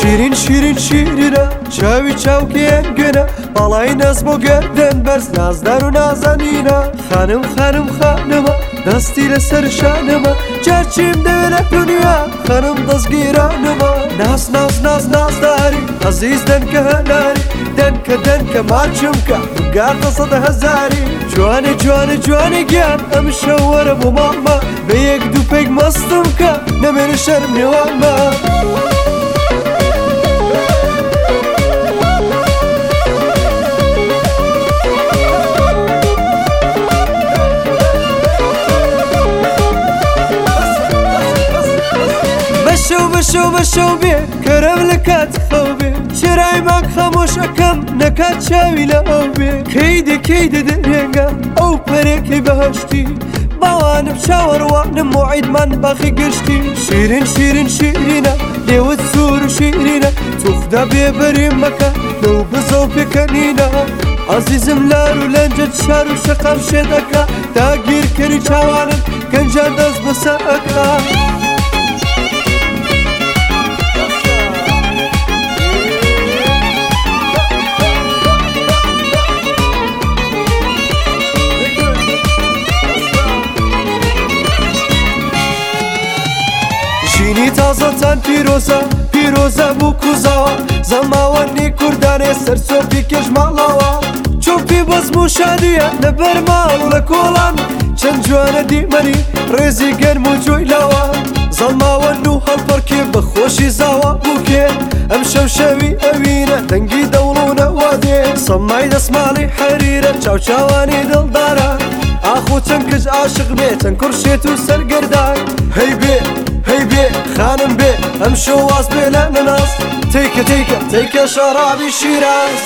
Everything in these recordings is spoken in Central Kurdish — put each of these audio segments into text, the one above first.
شیرین شیرین شیرینە چاوی چاوکێن گوێنە بەڵای نەس بۆ گەردن بەرز نازدار و نازەنینە خانم خانم خانمە دەستی لەسەر شانمە جارچیم دەوێت لە دنیا خانم دەستگیرانمە ناز ناز ناز نازداری عەزیز دەنکە هەناری دەنکە ماچمکە گاردە سەدە هەزاری جوانێ جوانێ جوانێ گیان ئەم شەوەرە بۆ ماڵمە بە یەک دوو پێک مەستم کە نەمێنە شەرم نێوانمە بەشەو بێ کەرەم لە کات خەو بێ شێرای ماک خەمۆشەکەم نەکات چاوی لە ئەو بێ کەیدە دەرێنگە ئەو پەرێکی بەهەشتی باوانم چاوەڕوانم موعیدمان باخی گشتی شیرین شیرین شیرینە لێوت سوور و شیرینە توخدا بێبەریم مەکە لەو بزە و پێکەنینە عەزیزم لار و لەنجت شار و شەقام شێدەکە داگیرکەری چاوانم گەنجان دەست بەسەر ئەکا ژینی تازەتان پیرۆزە بوو کوزاوە زەماوەندی کوردانێ سەرچۆپی کێژماڵەوە چۆپی بەزم و شادیە لەبەر ماڵ و لە کۆڵان چەند جوانە دیمەنی ڕێزی گەرم و جۆی لاوە زەماوەند و هەڵپەرکێ بەخۆشی زاوە بووکێ ئەم شەوی ئەوینە دەنگی دەوڵونەوە دێ سەمای دەسماڵی حەریرە چاوچاوانی دڵدارە ئاخۆ چەند کەس عاشق بێ چەند کوڕشێت و سەرگەردان هەی بێ خانم بێ ئەم شەو واز بێ لە نەناس تەیکە شەرابی شیراز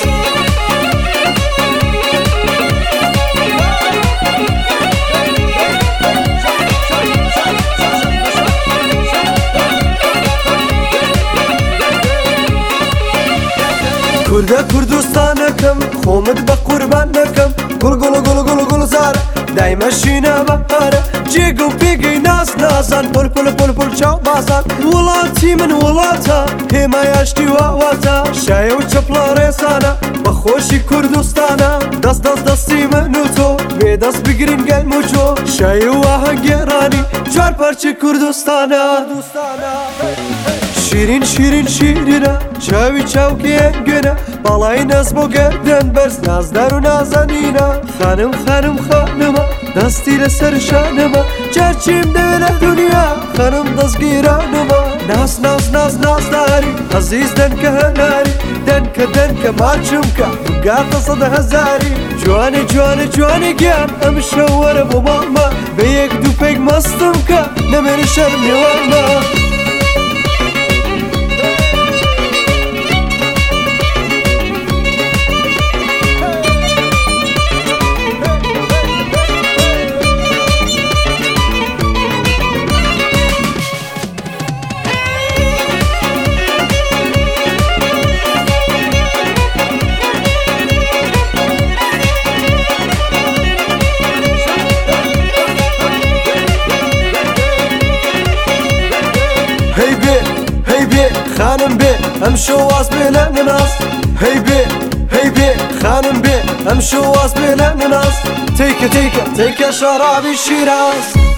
کوردە کوردستانەکەم خۆمت بە قوربان دەکەم گوڵ زارە دایمەشینە بەهارە جێگە و پێگەی نازان پۆل چاو بازان وڵاتی من وڵاتە هێمایاشتی واواتە شایە و چەپڵە ڕێزانە بەخۆشی کوردستانە دەستی من و تۆ بێدەست بگرین گەلم و جۆ شایە و ئاهەنگێڕانی چوار پارچەی کوردستانە شیرین شیرین شیرینە چاوی چاوکێن گوێنە باڵای نەس بۆ گەردن بەرز نازدار و نازەنینە خانم خانم خانمە دەستی لەسەر شانمە جارچیم دەوێت لە دنیا خانم دەستگیرانمە ناز ناز ناز نازداری عەزیز دەنکە هەناری دەنکە ماچمکە گاردە سەدە هەزاری جوانێ جوانێ جوانێ گیان ئەم شەوەرە بۆ ماڵمە بە یەک دوو پێک مەستم کە نەمێنە شەرم نێوانمە خانم بێ ئەم شەو واز بێ لە نەناس هەی بێ خانم بێ ئەم شەو واز بێ لە نەناس تەیکە شەرابی شیراز